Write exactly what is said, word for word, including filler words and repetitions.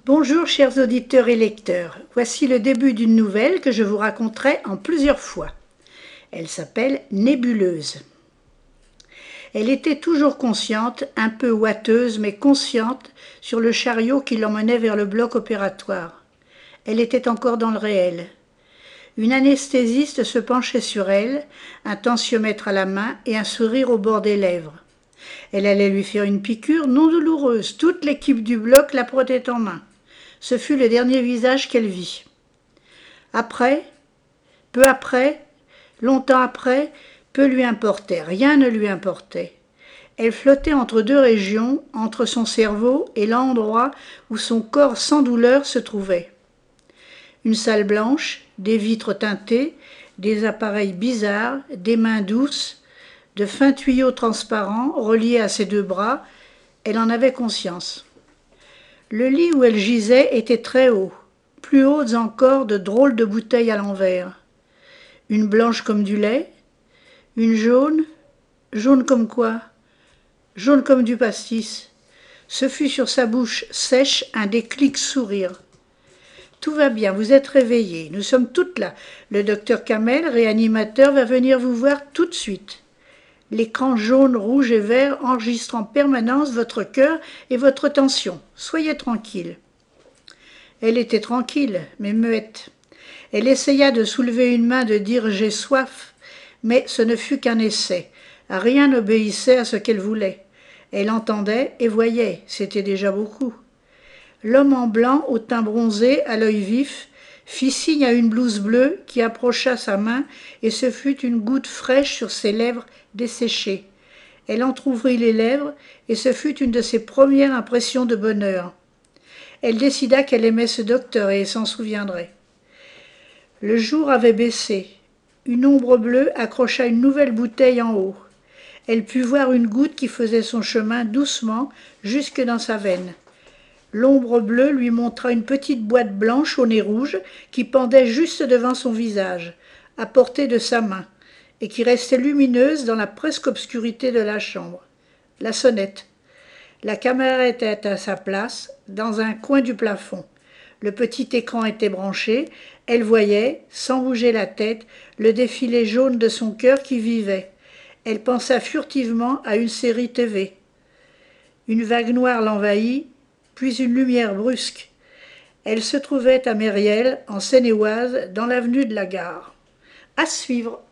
Bonjour chers auditeurs et lecteurs, voici le début d'une nouvelle que je vous raconterai en plusieurs fois. Elle s'appelle Nébuleuse. Elle était toujours consciente, un peu ouateuse mais consciente, sur le chariot qui l'emmenait vers le bloc opératoire. Elle était encore dans le réel. Une anesthésiste se penchait sur elle, un tensiomètre à la main et un sourire au bord des lèvres. Elle allait lui faire une piqûre non douloureuse. Toute l'équipe du bloc la prenait en main. Ce fut le dernier visage qu'elle vit. Après, peu après, longtemps après, peu lui importait, rien ne lui importait. Elle flottait entre deux régions, entre son cerveau et l'endroit où son corps sans douleur se trouvait. Une salle blanche, des vitres teintées, des appareils bizarres, des mains douces, de fins tuyaux transparents reliés à ses deux bras, elle en avait conscience. Le lit où elle gisait était très haut, plus hautes encore de drôles de bouteilles à l'envers. Une blanche comme du lait, une jaune, jaune comme quoi? Jaune comme du pastis. Ce fut sur sa bouche sèche un déclic sourire. Tout va bien, vous êtes réveillés, nous sommes toutes là. Le docteur Kamel, réanimateur, va venir vous voir tout de suite. L'écran jaune, rouge et vert enregistre en permanence votre cœur et votre tension. Soyez tranquille. Elle était tranquille, mais muette. Elle essaya de soulever une main, de dire « j'ai soif », mais ce ne fut qu'un essai. Rien n'obéissait à ce qu'elle voulait. Elle entendait et voyait, c'était déjà beaucoup. L'homme en blanc, au teint bronzé, à l'œil vif, fit signe à une blouse bleue qui approcha sa main et ce fut une goutte fraîche sur ses lèvres desséchées. Elle entr'ouvrit les lèvres et ce fut une de ses premières impressions de bonheur. Elle décida qu'elle aimait ce docteur et s'en souviendrait. Le jour avait baissé. Une ombre bleue accrocha une nouvelle bouteille en haut. Elle put voir une goutte qui faisait son chemin doucement jusque dans sa veine. L'ombre bleue lui montra une petite boîte blanche au nez rouge qui pendait juste devant son visage, à portée de sa main, et qui restait lumineuse dans la presque obscurité de la chambre. La sonnette. La caméra était à sa place, dans un coin du plafond. Le petit écran était branché. Elle voyait, sans bouger la tête, le défilé jaune de son cœur qui vivait. Elle pensa furtivement à une série T V. Une vague noire l'envahit, puis une lumière brusque. Elle se trouvait à Mériel, en Seine-et-Oise, dans l'avenue de la Gare. À suivre.